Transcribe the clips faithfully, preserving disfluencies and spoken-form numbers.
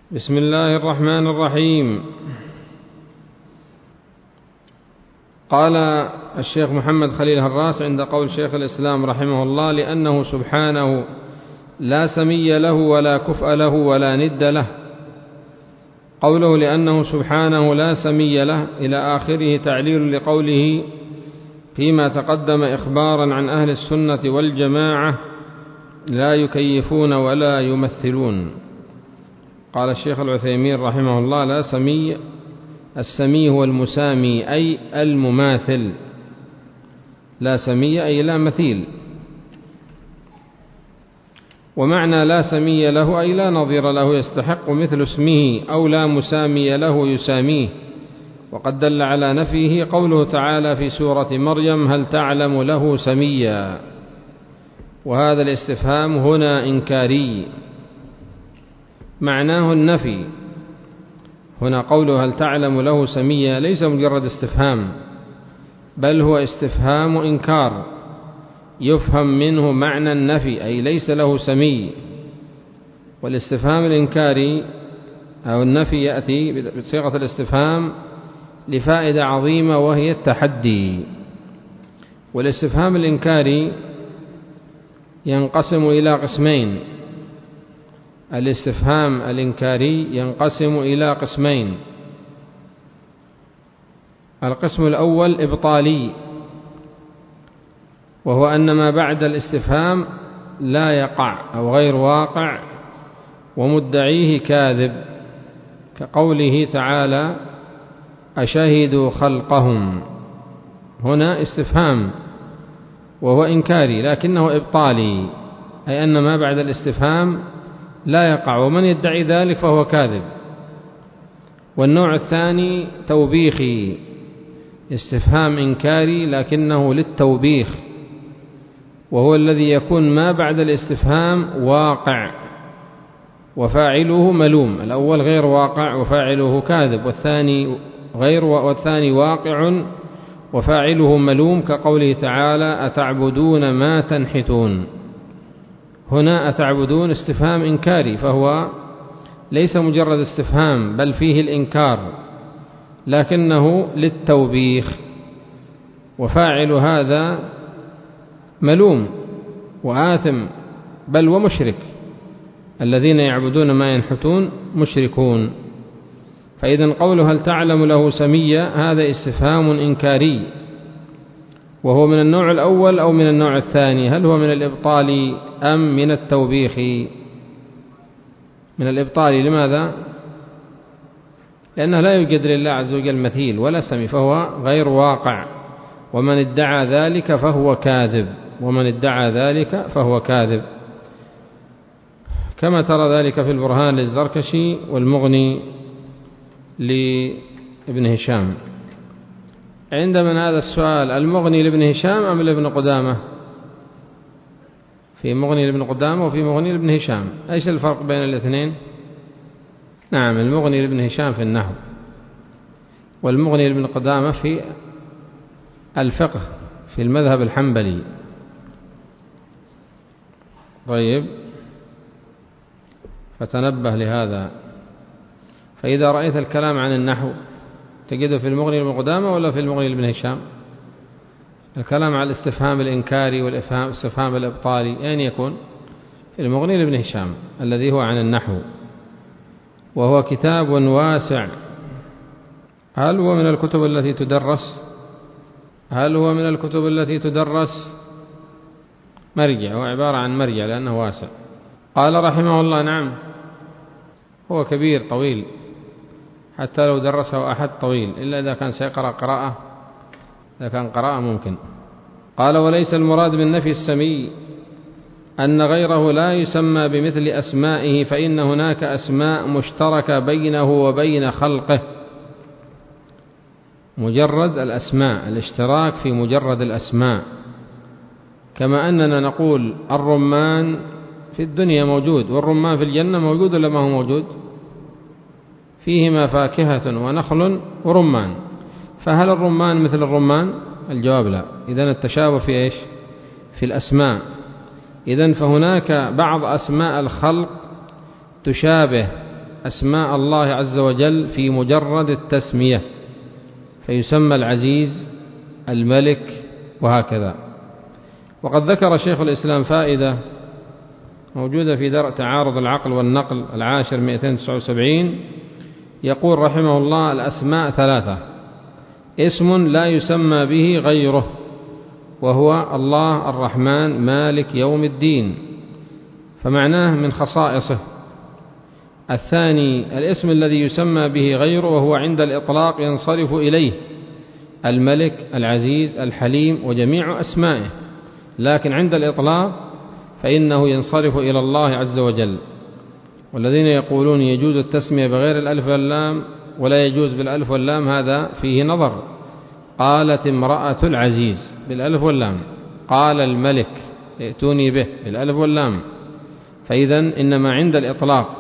بسم الله الرحمن الرحيم. قال الشيخ محمد خليل هراس عند قول شيخ الإسلام رحمه الله: لأنه سبحانه لا سمي له ولا كفء له ولا ند له. قوله لأنه سبحانه لا سمي له إلى آخره تعليل لقوله فيما تقدم إخبارا عن أهل السنة والجماعة لا يكيفون ولا يمثلون. قال الشيخ العثيمين رحمه الله: لا سمي، السمي هو المسامي أي المماثل، لا سمي أي لا مثيل. ومعنى لا سمي له أي لا نظير له يستحق مثل اسمه، أو لا مسامي له يساميه. وقد دل على نفيه قوله تعالى في سورة مريم: هل تعلم له سميا. وهذا الاستفهام هنا إنكاري معناه النفي. هنا قوله هل تعلم له سميا ليس مجرد استفهام، بل هو استفهام إنكار يفهم منه معنى النفي، أي ليس له سمي. والاستفهام الإنكاري أو النفي يأتي بصيغة الاستفهام لفائدة عظيمة وهي التحدي. والاستفهام الإنكاري ينقسم إلى قسمين. الاستفهام الإنكاري ينقسم إلى قسمين: القسم الأول إبطالي، وهو أن ما بعد الاستفهام لا يقع أو غير واقع ومدعيه كاذب، كقوله تعالى: أشهدوا خلقهم. هنا استفهام وهو إنكاري لكنه إبطالي، أي أن ما بعد الاستفهام لا يقع، ومن يدعي ذلك فهو كاذب. والنوع الثاني توبيخي، استفهام إنكاري لكنه للتوبيخ، وهو الذي يكون ما بعد الاستفهام واقع وفاعله ملوم. الأول غير واقع وفاعله كاذب، والثاني غير والثاني واقع وفاعله ملوم، كقوله تعالى: أتعبدون ما تنحتون. هنا أتعبدون استفهام إنكاري، فهو ليس مجرد استفهام بل فيه الإنكار لكنه للتوبيخ، وفاعل هذا ملوم وآثم بل ومشرك. الذين يعبدون ما ينحتون مشركون. فإذا قوله هل تعلم له سميا هذا استفهام إنكاري، وهو من النوع الأول أو من النوع الثاني؟ هل هو من الإبطال أم من التوبيخ؟ من الإبطال. لماذا؟ لأنه لا يوجد لله عز وجل مثيل ولا سمي، فهو غير واقع، ومن ادعى ذلك فهو كاذب، ومن ادعى ذلك فهو كاذب، كما ترى ذلك في البرهان للزركشي والمغني لابن هشام. عند من هذا السؤال؟ المغني لابن هشام أم لابن قدامة؟ في مغني لابن قدامة وفي مغني لابن هشام. أيش الفرق بين الاثنين؟ نعم، المغني لابن هشام في النحو، والمغني لابن قدامة في الفقه في المذهب الحنبلي. طيب، فتنبه لهذا. فإذا رأيت الكلام عن النحو تجده في المغني لابن قدامة ولا في المغني لابن هشام؟ الكلام على الاستفهام الإنكاري والاستفهام الإبطالي أين يكون؟ في المغني لابن هشام الذي هو عن النحو، وهو كتاب واسع. هل هو من الكتب التي تدرس؟ هل هو من الكتب التي تدرس؟ مرجع، هو عبارة عن مرجع لأنه واسع. قال رحمه الله: نعم، هو كبير طويل، حتى لو درسه أحد طويل، إلا إذا كان سيقرأ قراءة، إذا كان قراءة ممكن. قال: وليس المراد من نفي السمي أن غيره لا يسمى بمثل أسمائه، فإن هناك أسماء مشتركة بينه وبين خلقه. مجرد الأسماء، الاشتراك في مجرد الأسماء، كما أننا نقول الرمان في الدنيا موجود، والرمان في الجنة موجود ولا ما هو موجود؟ فيهما فاكهة ونخل ورمان، فهل الرمان مثل الرمان؟ الجواب لا. إذن التشابه في إيش؟ في الأسماء. إذن فهناك بعض أسماء الخلق تشابه أسماء الله عز وجل في مجرد التسمية، فيسمى العزيز، الملك، وهكذا. وقد ذكر شيخ الإسلام فائدة موجودة في درء تعارض العقل والنقل العاشر مئتين وتسعة وسبعين، يقول رحمه الله: الأسماء ثلاثة: اسم لا يسمى به غيره، وهو الله الرحمن مالك يوم الدين، فمعناه من خصائصه. الثاني الاسم الذي يسمى به غيره وهو عند الإطلاق ينصرف إليه، الملك، العزيز، الحليم، وجميع أسمائه، لكن عند الإطلاق فإنه ينصرف إلى الله عز وجل. والذين يقولون يجوز التسمية بغير الألف واللام ولا يجوز بالألف واللام، هذا فيه نظر. قالت امرأة العزيز بالألف واللام، قال الملك ائتوني به بالألف واللام، فإذا إنما عند الإطلاق.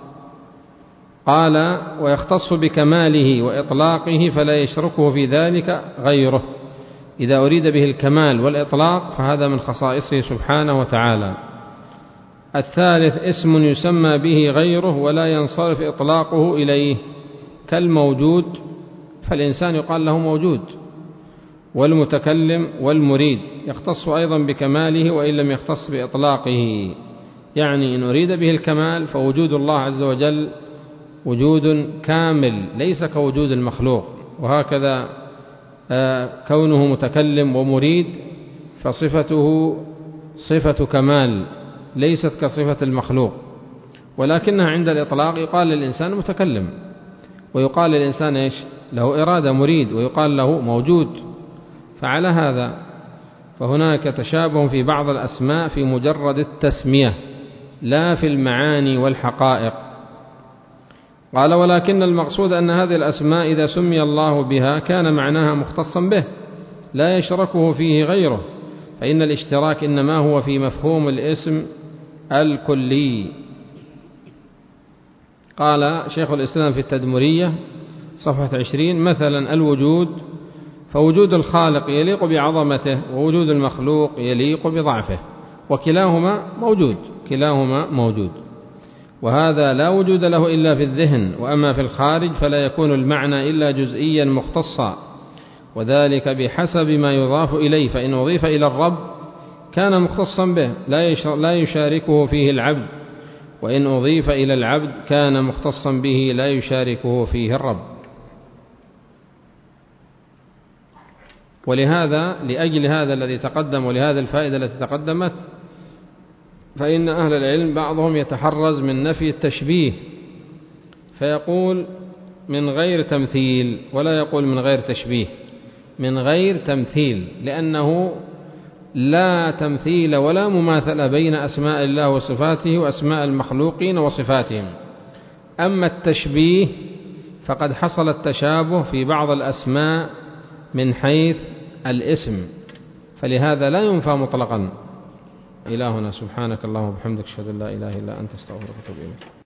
قال: ويختص بكماله وإطلاقه فلا يشركه في ذلك غيره. إذا أريد به الكمال والإطلاق فهذا من خصائصه سبحانه وتعالى. الثالث اسم يسمى به غيره ولا ينصرف إطلاقه إليه، كالموجود، فالإنسان يقال له موجود، والمتكلم والمريد، يختص أيضا بكماله وإن لم يختص بإطلاقه. يعني إن أريد به الكمال فوجود الله عز وجل وجود كامل ليس كوجود المخلوق، وهكذا كونه متكلم ومريد فصفته صفة كمال ليست كصفة المخلوق، ولكنها عند الإطلاق يقال للإنسان متكلم، ويقال للإنسان إيش؟ له إرادة، مريد، ويقال له موجود. فعلى هذا فهناك تشابه في بعض الأسماء في مجرد التسمية لا في المعاني والحقائق. قال: ولكن المقصود أن هذه الأسماء إذا سمي الله بها كان معناها مختصا به لا يشركه فيه غيره، فإن الاشتراك إنما هو في مفهوم الاسم الكلي. قال شيخ الإسلام في التدمرية صفحة عشرين: مثلا الوجود، فوجود الخالق يليق بعظمته، ووجود المخلوق يليق بضعفه، وكلاهما موجود، كلاهما موجود، وهذا لا وجود له إلا في الذهن، وأما في الخارج فلا يكون المعنى إلا جزئيا مختصا، وذلك بحسب ما يضاف إليه، فإن أضيف إلى الرب كان مختصا به لا يشاركه فيه العبد، وإن أضيف إلى العبد كان مختصا به لا يشاركه فيه الرب. ولهذا لأجل هذا الذي تقدم ولهذا الفائدة التي تقدمت، فإن أهل العلم بعضهم يتحرز من نفي التشبيه فيقول من غير تمثيل، ولا يقول من غير تشبيه، من غير تمثيل، لأنه لا تمثيل ولا مماثلة بين أسماء الله وصفاته وأسماء المخلوقين وصفاتهم. أما التشبيه فقد حصل التشابه في بعض الأسماء من حيث الاسم، فلهذا لا ينفى مطلقا. إلهنا سبحانك اللهم وبحمدك، أشهد أن لا إله إلا أنت، استغفرك وأتوب إليك.